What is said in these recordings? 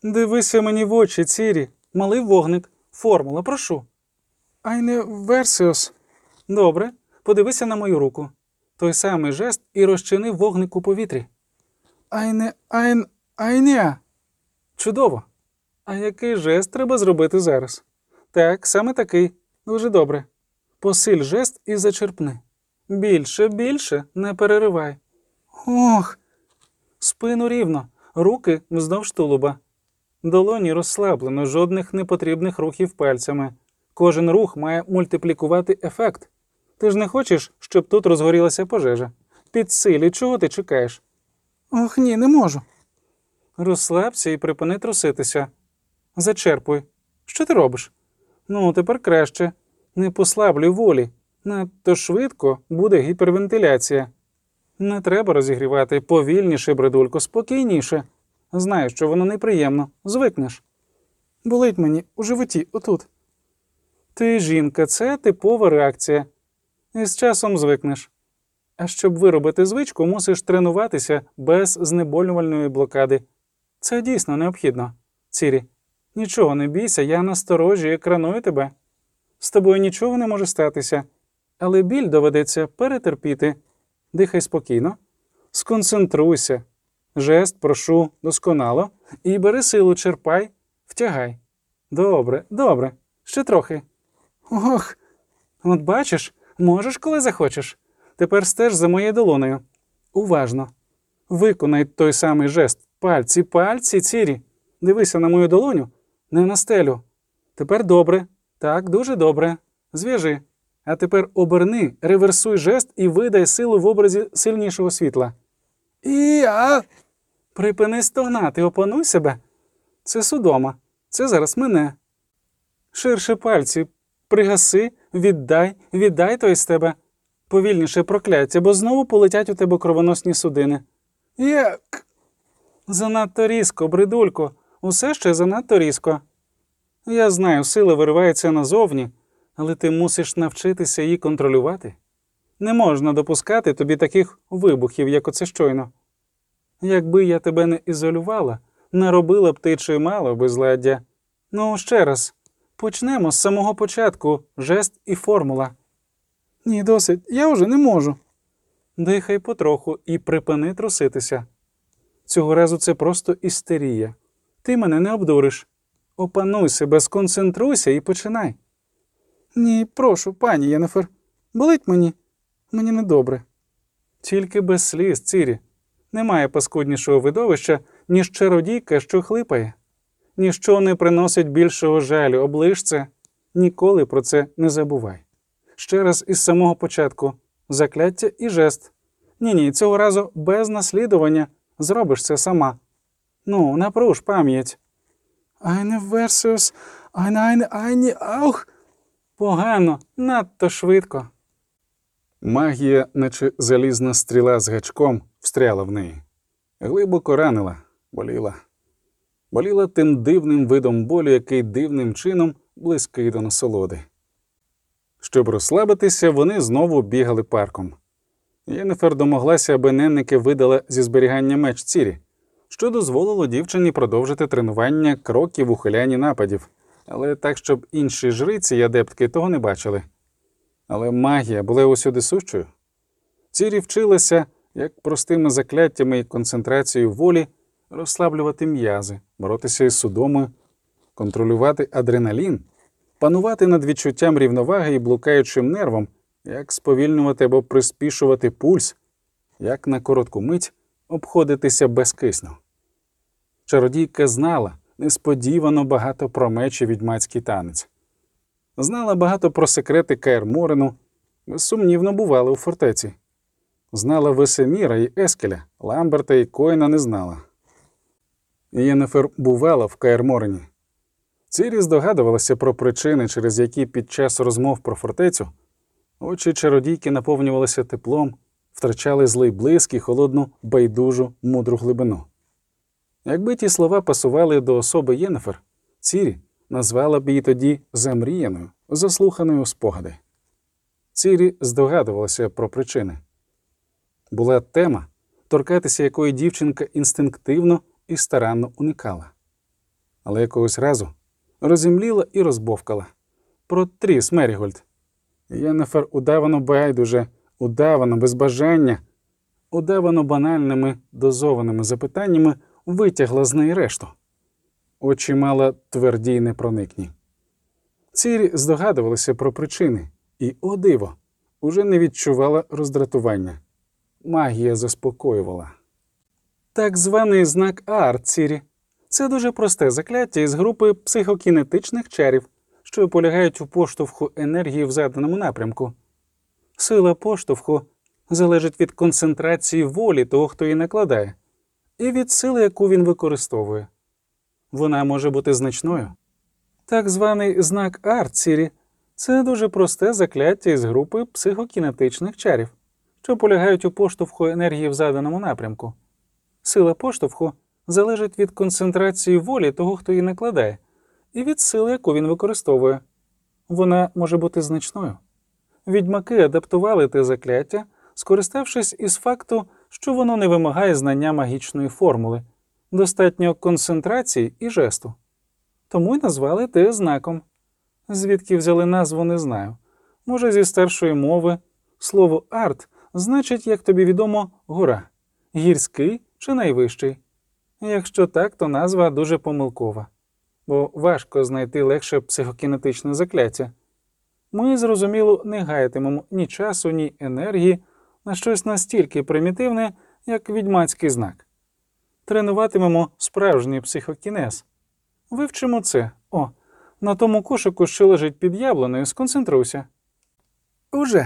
Дивися мені в очі, Цірі. Малий вогник. Формула, прошу. Айне версіос. Добре, подивися на мою руку. Той самий жест і розчини вогник у повітрі. Айне. Чудово. А який жест треба зробити зараз? Так, саме такий. Дуже добре. Посиль жест і зачерпни. Більше, не переривай. Ох! Спину рівно, руки вздовж тулуба. Долоні розслаблено, жодних непотрібних рухів пальцями. Кожен рух має мультиплікувати ефект. Ти ж не хочеш, щоб тут розгорілася пожежа? Підсилюй, чого ти чекаєш? Ох, ні, не можу. Розслабся і припини труситися. Зачерпуй. Що ти робиш? Ну, тепер краще. Не послаблюй волі. Надто швидко буде гіпервентиляція. Не треба розігрівати. Повільніше, бредулько, спокійніше. Знаю, що воно неприємно. Звикнеш. Болить мені у животі, отут. Ти жінка, це типова реакція. І з часом звикнеш. А щоб виробити звичку, мусиш тренуватися без знеболювальної блокади. Це дійсно необхідно. Цірі, нічого не бійся, я насторожі екраную тебе. З тобою нічого не може статися. Але біль доведеться перетерпіти. Дихай спокійно. Сконцентруйся. Жест, прошу, досконало. І бери силу, черпай, втягай. Добре. Ще трохи. Ох, от бачиш, можеш, коли захочеш. Тепер стеж за моєю долонею. Уважно. Виконай той самий жест. Пальці, Цірі. Дивися на мою долоню, не на стелю. Тепер добре. Так, дуже добре. Зв'яжи. А тепер оберни, реверсуй жест і видай силу в образі сильнішого світла. Припини стогнати, опануй себе. Це судома. Це зараз мине. Ширше пальці. Пригаси, віддай той з тебе. Повільніше прокляття, бо знову полетять у тебе кровоносні судини. Занадто різко, бридулько. Усе ще занадто різко. Я знаю, сила виривається назовні, але ти мусиш навчитися її контролювати. Не можна допускати тобі таких вибухів, як оце щойно. Якби я тебе не ізолювала, не робила б ти чимало безладдя. Ну, ще раз. Почнемо з самого початку. Жест і формула. Ні, досить. Я вже не можу. Дихай потроху і припини труситися. Цього разу це просто істерія. Ти мене не обдуриш. Опануй себе, сконцентруйся і починай. Ні, прошу, пані Єннефер. Болить мені. Мені недобре. Тільки без сліз, Цірі. Немає паскуднішого видовища, ніж чародійка, що хлипає. Ніщо не приносить більшого жалю. Оближ це. Ніколи про це не забувай. Ще раз із самого початку. Закляття і жест. Ні, цього разу без наслідування. Зробиш це сама. Ну, напруж пам'ять. Айне версіус, айне, аух. Погано, надто швидко. Магія, наче залізна стріла з гачком, встряла в неї. Глибоко ранила, боліла. Боліла тим дивним видом болю, який дивним чином близький до насолоди. Щоб розслабитися, вони знову бігали парком. Єннефер домоглася, аби ненники видала зі зберігання меч Цірі, що дозволило дівчині продовжити тренування кроків у ухилянні нападів, але так, щоб інші жриці й адептки того не бачили. Але магія була усюди сущою. Цірі вчилася, як простими закляттями і концентрацією волі, розслаблювати м'язи, боротися із судомою, контролювати адреналін, панувати над відчуттям рівноваги і блукаючим нервом, як сповільнювати або приспішувати пульс, як на коротку мить обходитися без кисню. Чародійка знала несподівано багато про меч і відьмацький танець. Знала багато про секрети Каер Морену, безсумнівно бувала у фортеці. Знала Весеміра і Ескеля, Ламберта і Коїна не знала. Єннефер бувала в Каер Морені. Цірі здогадувалася про причини, через які під час розмов про фортецю очі чародійки наповнювалися теплом, втрачали злий блиск і холодну, байдужу, мудру глибину. Якби ті слова пасували до особи Єннефер, Цірі назвала б її тоді замріяною, заслуханою у спогади. Цірі здогадувалася про причини. Була тема, торкатися якої дівчинка інстинктивно і старанно уникала. але якогось разу розімліла і розбовкала. Про Тріс Мерігольд. Єннефер удавано байдуже, удавано без бажання, удавано банальними дозованими запитаннями витягла з неї решту. Очі мала тверді й непроникні. Цірі здогадувалися про причини і, о диво, уже не відчувала роздратування. Магія заспокоювала. Так званий знак Аарт, Цірі. Це дуже просте закляття із групи психокінетичних чарів, що полягають у поштовху енергії в заданому напрямку. Сила поштовху залежить від концентрації волі того, хто її накладає, і від сили, яку він використовує. Вона може бути значною. Так званий знак Аарт, Цірі – це дуже просте закляття із групи психокінетичних чарів, що полягають у поштовху енергії в заданому напрямку. Сила поштовху залежить від концентрації волі того, хто її накладає, і від сили, яку він використовує. Вона може бути значною. Відьмаки адаптували те закляття, скориставшись із факту, що воно не вимагає знання магічної формули, достатньо концентрації і жесту. Тому й назвали те знаком. Звідки взяли назву, не знаю. Може, зі старшої мови. Слово «арт» значить, як тобі відомо, гора. Гірський чи найвищий. Якщо так, то назва дуже помилкова. Бо важко знайти легше психокінетичне закляття. Ми, зрозуміло, не гаятимемо ні часу, ні енергії на щось настільки примітивне, як відьмацький знак. Тренуватимемо справжній психокінез. Вивчимо це. О, на тому кошику, що лежить під яблунею, сконцентруйся. Уже.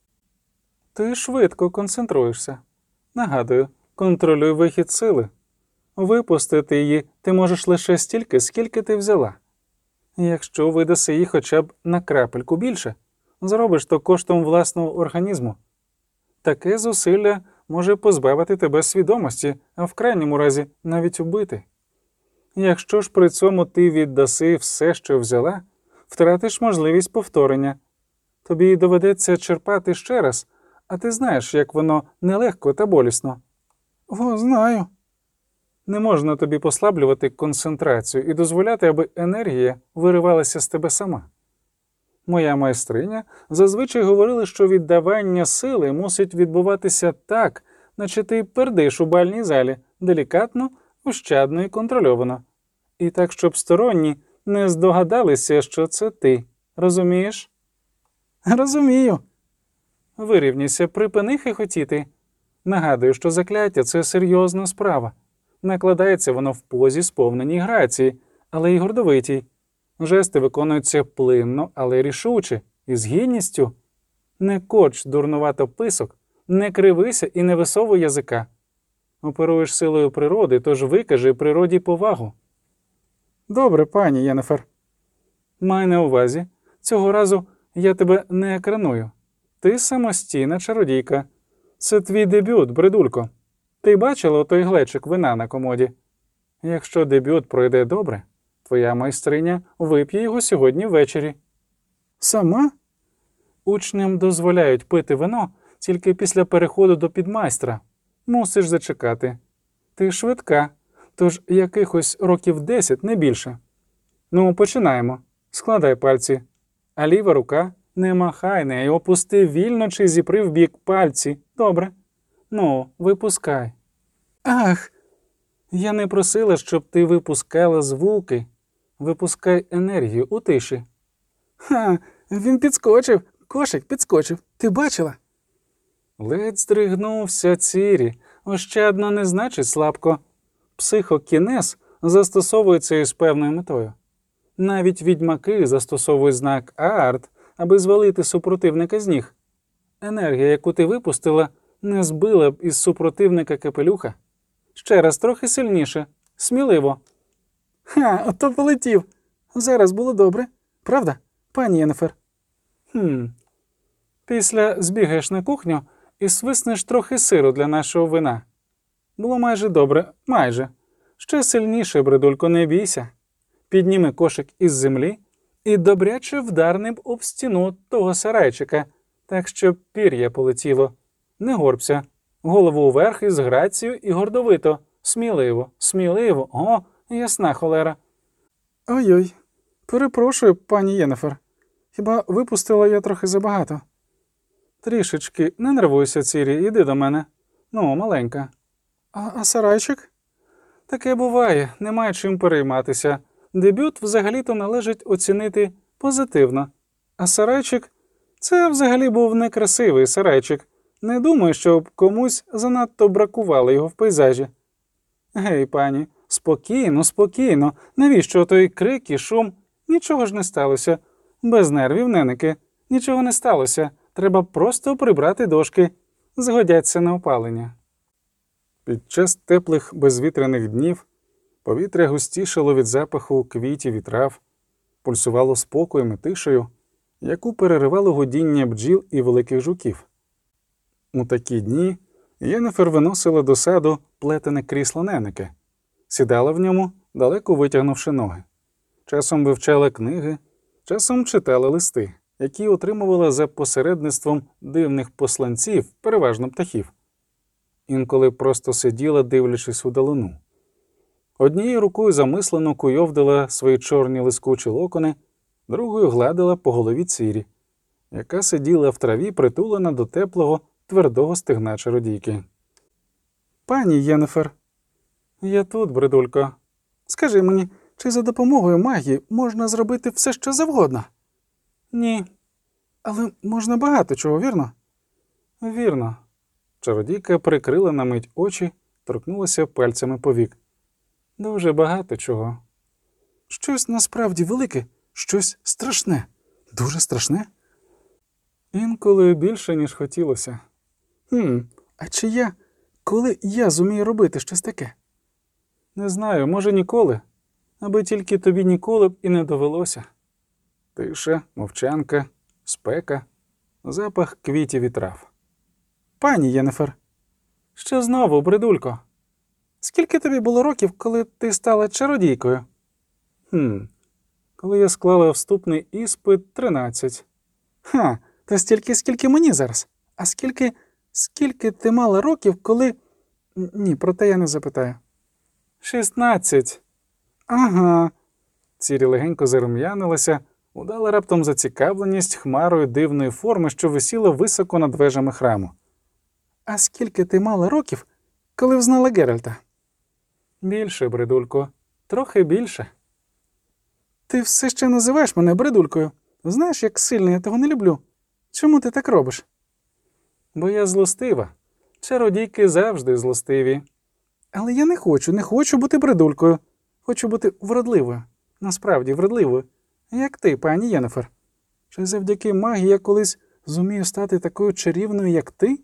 Ти швидко концентруєшся. Нагадую, контролюй вихід сили. Випустити її ти можеш лише стільки, скільки ти взяла. Якщо видаси її хоча б на крапельку більше, зробиш то коштом власного організму. Таке зусилля може позбавити тебе свідомості, а в крайньому разі навіть убити. Якщо ж при цьому ти віддаси все, що взяла, втратиш можливість повторення. Тобі доведеться черпати ще раз, а ти знаєш, як воно нелегко та болісно. О, знаю. Не можна тобі послаблювати концентрацію і дозволяти, аби енергія виривалася з тебе сама. Моя майстриня зазвичай говорила, що віддавання сили мусить відбуватися так, наче ти пердиш у бальній залі, делікатно, ощадно і контрольовано. І так, щоб сторонні не здогадалися, що це ти. Розумієш? Розумію. Вирівнюйся, припини хихотіти. Нагадую, що закляття – це серйозна справа. Накладається воно в позі сповненій грації, але й гордовитій. Жести виконуються плинно, але рішуче, і з гідністю. Не коч дурнувато писок, не кривися і не висовуй язика. Оперуєш силою природи, тож викажи природі повагу. Добре, пані Єннефер. Май на увазі, цього разу я тебе не екраную. Ти самостійна чародійка. Це твій дебют, бридулько. Ти бачила той глечик вина на комоді? Якщо дебют пройде добре, твоя майстриня вип'є його сьогодні ввечері. Сама? Учням дозволяють пити вино тільки після переходу до підмайстра. Мусиш зачекати. Ти швидка, тож якихось років 10, не більше. Ну, починаємо. Складай пальці. А ліва рука не махай нею, опусти вільно чи зіпри вбік пальці. Добре. Ну, випускай. Ах! Я не просила, щоб ти випускала звуки. Випускай енергію у тиші. Ха, він підскочив. Кошик підскочив. Ти бачила? Ледь здригнувся Цірі. Ощадно не значить слабко. Психокінез застосовується із певною метою. Навіть відьмаки застосовують знак Аарт, аби звалити супротивника з ніг. Енергія, яку ти випустила, не збила б із супротивника капелюха. Ще раз, трохи сильніше. Сміливо. Ха, ото полетів. Зараз було добре. Правда, пані Єннефер? Після збігаєш на кухню і свиснеш трохи сиру для нашого вина. Було майже добре, майже. Ще сильніше, бридулько, не бійся. Підніми кошик із землі і добряче вдар ним об стіну того сарайчика, так що пір'я полетіло. Не горбся. Голову вверх із грацією і гордовито. Сміливо, сміливо. О, ясна холера. Ой-ой, перепрошую, пані Єнефер. Хіба випустила я трохи забагато? Трішечки, не нервуйся, Цірі, іди до мене. Ну, маленька. А сарайчик? Таке буває, немає чим перейматися. Дебют взагалі-то належить оцінити позитивно. А сарайчик? Це взагалі був некрасивий сарайчик. Не думаю, щоб комусь занадто бракувало його в пейзажі. Гей, пані, спокійно, спокійно. Навіщо той крик і шум? Нічого ж не сталося. Без нервів, неники. Нічого не сталося. Треба просто прибрати дошки. Згодяться на опалення. Під час теплих безвітряних днів повітря густішало від запаху квітів і трав, пульсувало спокоєм і тишею, яку переривало гудіння бджіл і великих жуків. У такі дні Єнефер виносила до саду плетене крісло неники, сідала в ньому, далеко витягнувши ноги. Часом вивчала книги, часом читала листи, які отримувала за посередництвом дивних посланців, переважно птахів. Інколи просто сиділа, дивлячись удалину. Однією рукою замислено куйовдила свої чорні лискучі локони, другою гладила по голові Цірі, яка сиділа в траві, притулена до теплого, твердого стегна чародійки. «Пані Єнефер!» «Я тут, бридулько. Скажи мені, чи за допомогою магії можна зробити все, що завгодно?» «Ні. Але можна багато чого, вірно?» «Вірно». Чародійка прикрила на мить очі, торкнулася пальцями повік. «Дуже багато чого». «Щось насправді велике, щось страшне. Дуже страшне?» «Інколи більше, ніж хотілося». А чи коли я зумію робити щось таке?» «Не знаю, може ніколи, аби тільки тобі ніколи б і не довелося». Тиша, мовчанка, спека, запах квітів і трав. «Пані Єнефер!» «Що знову, бридулько? Скільки тобі було років, коли ти стала чародійкою?» Коли я склала вступний іспит, 13. Та стільки, скільки мені зараз. А скільки ти мала років, коли... Ні, про те я не запитаю. 16. Ага. Цірі легенько зарум'янилася, удала раптом зацікавленість хмарою дивної форми, що висіла високо над вежами храму. А скільки ти мала років, коли взнала Геральта? Більше, бридулько. Трохи більше. Ти все ще називаєш мене бридулькою. Знаєш, як сильно я того не люблю. Чому ти так робиш? Бо я злостива. Чародійки завжди злостиві. Але я не хочу бути бридулькою. Хочу бути вродливою. Насправді вродливою. Як ти, пані Єнефер. Чи завдяки магії я колись зумію стати такою чарівною, як ти?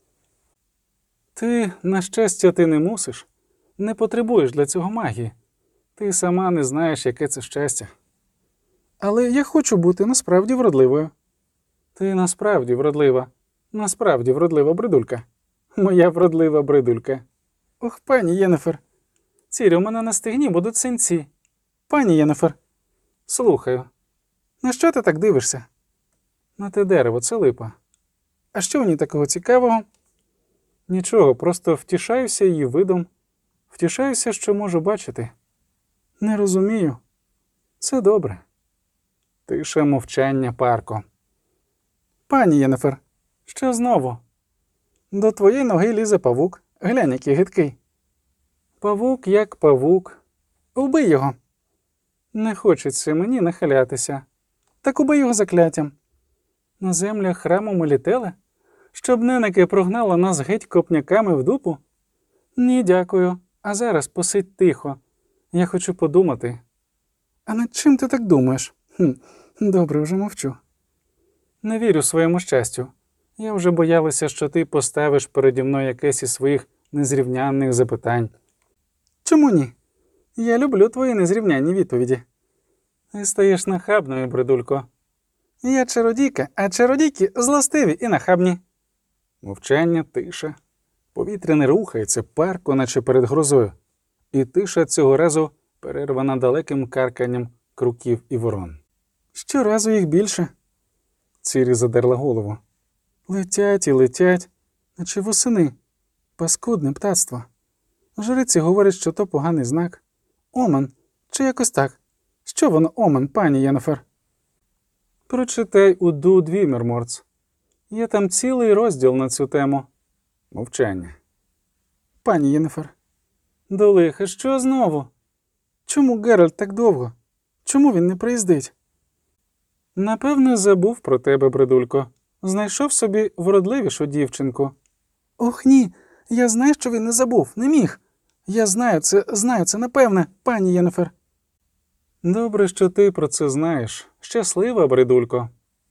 Ти, на щастя, ти не мусиш. Не потребуєш для цього магії. Ти сама не знаєш, яке це щастя. Але я хочу бути насправді вродливою. Ти насправді вродлива. Насправді вродлива бридулька. Моя вродлива бридулька. Ох, пані Єнефер. Цірі, у мене на стегні будуть синці. Пані Єнефер. Слухаю. На що ти так дивишся? На те дерево, це липа. А що в ній такого цікавого? Нічого, просто втішаюся її видом. Втішаюся, що можу бачити. Не розумію. Це добре. Тиша, мовчання, парко. Пані Єнефер, що знову? До твоєї ноги лізе павук. Глянь, який гидкий. Павук як павук. Убий його. Не хочеться мені нахилятися. Так убий його закляттям. На землях храму ми літали? Щоб неники прогнала нас геть копняками в дупу? Ні, дякую. А зараз посидь тихо. Я хочу подумати. А над чим ти так думаєш? Добре, вже мовчу. Не вірю своєму щастю. Я вже боялася, що ти поставиш переді мною якесь із своїх незрівнянних запитань. Чому ні? Я люблю твої незрівнянні відповіді. Ти стаєш нахабною, бридулько. Я чародійка, а чародійки злостиві і нахабні. Мовчання, тиша. Повітря не рухається, парко, наче перед грозою. І тиша цього разу перервана далеким карканням круків і ворон. Щоразу їх більше. Цірі задерла голову. Летять і летять, наче восени. Паскудне птацтво. Жриці говорять, що то поганий знак. Омен, чи якось так. Що воно омен, пані Єнефер? Прочитай у Ду Двімерморц. Є там цілий розділ на цю тему. Мовчання. Пані Єнефер. До лиха, що знову? Чому Геральт так довго? Чому він не приїздить? Напевне, забув про тебе, бридулько. Знайшов собі вродливішу дівчинку. Ох, ні, я знаю, що він не забув, не міг. Я знаю це напевне, пані Єнефер. Добре, що ти про це знаєш. Щаслива, бридулько.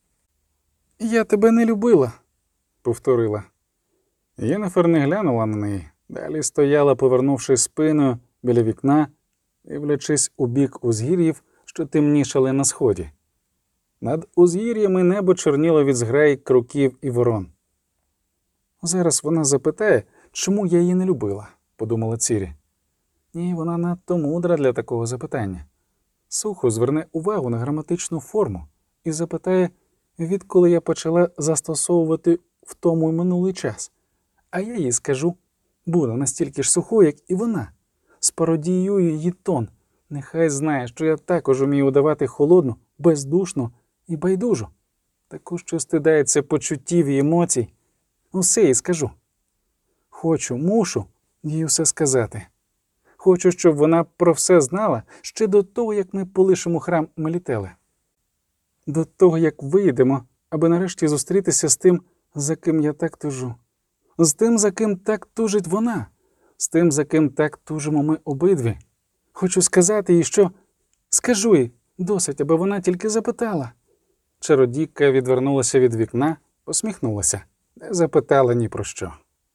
Я тебе не любила, повторила. Єнефер не глянула на неї. Далі стояла, повернувшись спиною біля вікна, дивлячись у бік узгір'їв, що темнішали на сході. Над узгір'ями небо чорніло від зграї круків і ворон. Зараз вона запитає, чому я її не любила, подумала Цірі. Ні, вона надто мудра для такого запитання. Сухо зверне увагу на граматичну форму і запитає, відколи я почала застосовувати в тому й минулий час. А я їй скажу, буду настільки ж сухою, як і вона. Спародіюю її тон. Нехай знає, що я також умію удавати холодну, бездушну і байдужу. Таку, що стидається почуттів і емоцій. Усе їй скажу. Хочу, мушу їй усе сказати. Хочу, щоб вона про все знала ще до того, як ми полишимо храм Мелітели. До того, як виїдемо, аби нарешті зустрітися з тим, за ким я так тужу. З тим, за ким так тужить вона. З тим, за ким так тужимо ми обидві. Хочу сказати їй, що... Скажу їй, досить, аби вона тільки запитала. Чародійка відвернулася від вікна, посміхнулася. Не запитала ні про що.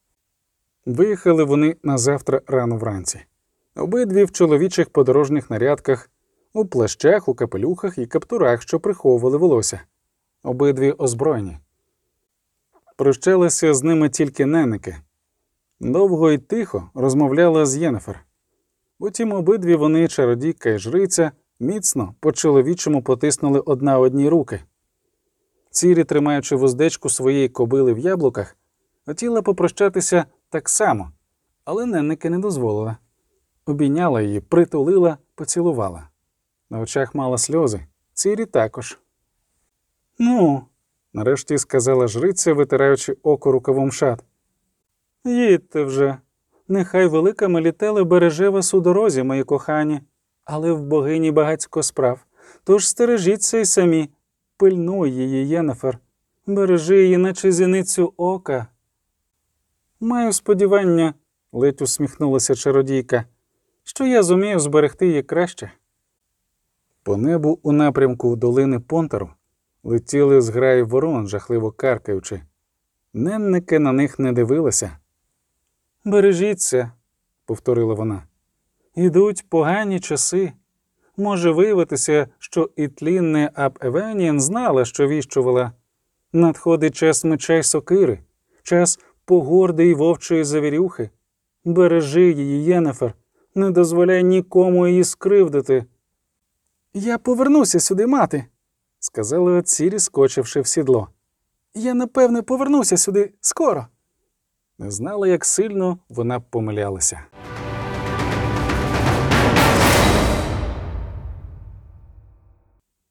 Виїхали вони назавтра рано вранці. Обидві в чоловічих подорожніх нарядках, у плащах, у капелюхах і каптурах, що приховували волосся. Обидві озброєні. Прощалися з ними тільки Ненники. Довго й тихо розмовляла з Єнефер. Потім обидві вони, чародійка і жриця, міцно по-чоловічому потиснули одна одній руки. Цірі, тримаючи вуздечку своєї кобили в яблуках, хотіла попрощатися так само, але Ненники не дозволила. Обійняла її, притулила, поцілувала. На очах мала сльози, Цірі також. «Ну», – нарешті сказала жриця, витираючи око рукавом шат. «Їдьте вже. Нехай велика Мелітеле береже вас у дорозі, мої кохані, але в богині багацько справ. Тож стережіться й самі. Пильнуй її, Єнефер. Бережи її, наче зіницю ока». «Маю сподівання», – ледь усміхнулася чародійка, – «що я зумію зберегти її краще». По небу у напрямку долини Понтару летіли зграї ворон, жахливо каркаючи. Ненники на них не дивилися. «Бережіться», – повторила вона. «Ідуть погані часи. Може виявитися, що і тлінне Аб-Евенін знала, що віщувала. Надходить час меча й сокири, час погорди й вовчої завірюхи. Бережи її, Єнефер, не дозволяй нікому її скривдити». «Я повернуся сюди, мати», – сказала Цірі, скочивши в сідло. «Я, напевне, повернуся сюди скоро». Не знала, як сильно вона помилялася.